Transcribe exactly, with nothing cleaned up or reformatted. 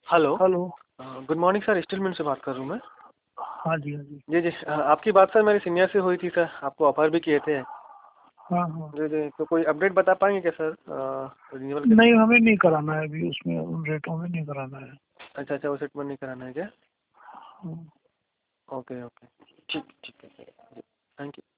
Hello. Hello. Good morning sir, steel mill से बात कर रहा हूँ मैं। हाँ जी हाँ जी। जी जी अ, आपकी बात सर मेरे सीनियर से हुई थी सर, आपको ऑफर भी किए थे। हाँ हाँ। जी जी, तो कोई अपडेट बता पाएंगे क्या सर रिन्यूअल के? नहीं, हमें नहीं कराना है अभी, उसमें उन रेटों में नहीं कराना है। अच्छा अच्छा, वो सेटलमेंट नहीं कराना है क्या? हाँ। ओके ओके, ठीक ठीक है, थैंक यू।